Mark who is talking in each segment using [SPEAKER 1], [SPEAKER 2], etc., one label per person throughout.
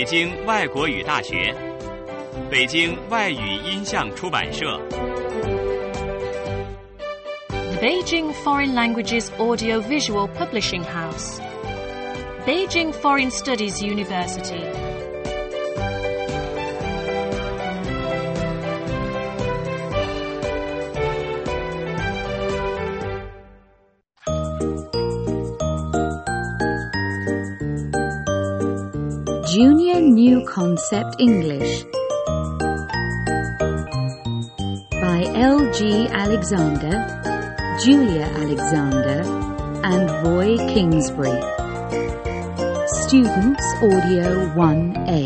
[SPEAKER 1] 北京外国语大学，北京外语音像出版社。
[SPEAKER 2] The Beijing Foreign Languages Audio-Visual Publishing House. Beijing Foreign Studies University.
[SPEAKER 3] Junior New Concept English by L.G. Alexander, Julia Alexander and Roy Kingsbury. Students Audio 1A.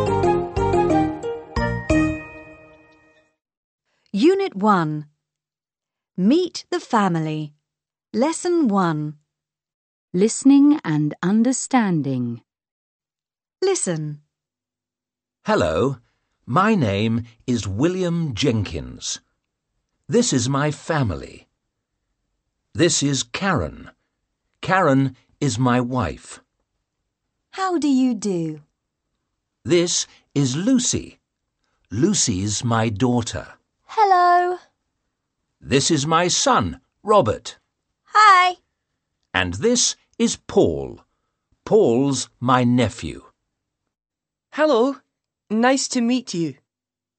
[SPEAKER 4] Unit 1. Meet the Family. Lesson 1.
[SPEAKER 3] Listening and Understanding.
[SPEAKER 4] Listen.
[SPEAKER 5] Hello, my name is William Jenkins. This is my family. This is Karen. Karen is my wife.
[SPEAKER 4] How do you do?
[SPEAKER 5] This is Lucy. Lucy's my daughter.
[SPEAKER 4] Hello.
[SPEAKER 5] This is my son, Robert.
[SPEAKER 4] Hi.
[SPEAKER 5] And this is Paul. Paul's my nephew.
[SPEAKER 6] Hello, nice to meet you.